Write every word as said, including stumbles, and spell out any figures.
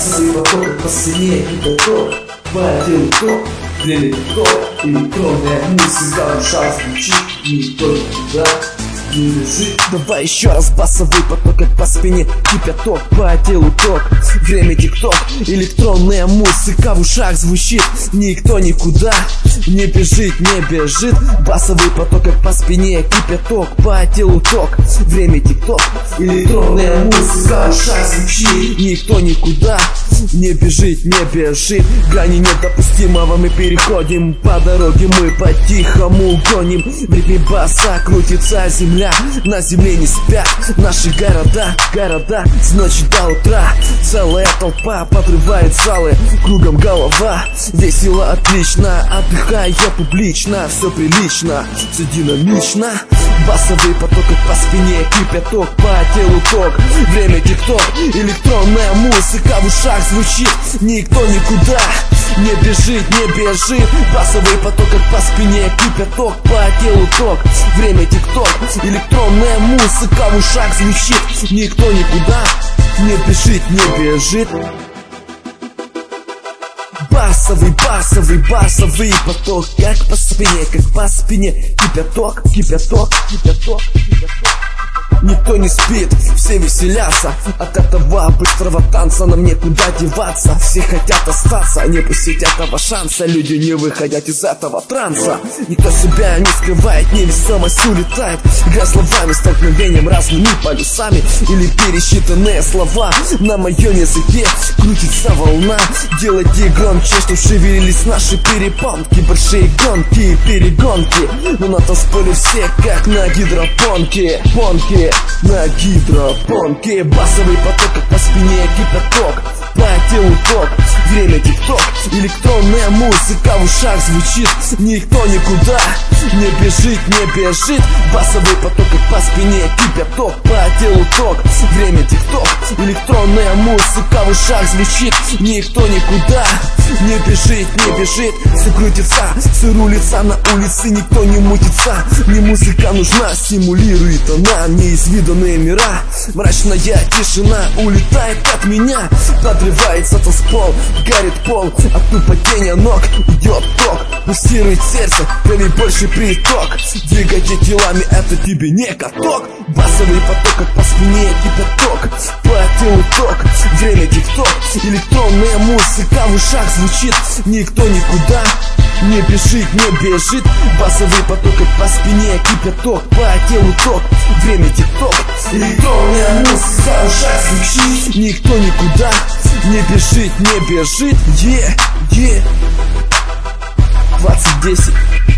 Басовый поток по спине и поток, по телу ток, время ток, электронная музыка в ушах звучит, никто никуда не лежит. Давай еще раз басовый поток, как по спине кипяток, по телу ток, время тик-ток, электронная музыка в ушах звучит, никто никуда не бежит, не бежит. Басовый поток, как по спине кипяток, по телу ток, время тик-ток, электронная музыка в ушах звучит, никто никуда не бежит, не бежит. Грани недопустимого мы переходим, по дороге мы по-тихому гоним. В ритме баса крутится земля, на земле не спят наши города, города с ночи до утра. Целая толпа подрывает залы, кругом голова, весело, отлично, отдыхая публично, все прилично, все динамично. Басовый поток, как по спине кипяток, по телу ток, время тик-ток, электронная музыка в ушах звучит, никто никуда не бежит, не бежит. Басовый поток, как по спине кипяток, по телу ток, время тик-ток, электронная музыка в ушах звучит, никто никуда не бежит, не бежит. Басовый, басовый, басовый поток, как по спине, как по спине кипяток, кипяток, кипяток, кипяток. Никто не спит, все веселятся от этого быстрого танца, нам некуда деваться. Все хотят остаться, не пустить этого шанса, люди не выходят из этого транса. Никто себя не скрывает, невесомость улетает, игра словами, столкновением разными полюсами, или пересчитанные слова на моем языке. Крутится волна, делайте громче, что шевелились наши перепонки. Большие гонки, перегонки, но на танцполе все как на гидропонке. Понки на гидропонке. Басовый поток, как по спине кипяток, по телу ток, время тик-ток, электронная музыка в ушах звучит, никто никуда не бежит, не бежит. Басовый поток, как по спине кипяток, по телу ток, время тик-ток, электронная музыка в ушах звучит, никто никуда не бежит, не бежит. Все крутится, все рулится на улице, никто не мутится. Мне музыка нужна, стимулирует она неизведанные мира. Мрачная тишина улетает от меня, подрывается танцпол, горит пол от нападения ног, идет ток, пульсирует сердце, крови больше приток. Двигайте телами, это тебе не каток. Басовый поток, как по спине кипяток, по телу ток, время тик-ток, электронная музыка в ушах звучит, никто никуда не бежит, не бежит. Басовый поток, как по спине кипяток, по телу ток, время тик-ток, электронная музыка в ушах звучит, никто никуда не бежит, не бежит. Е, е, двадцать десять.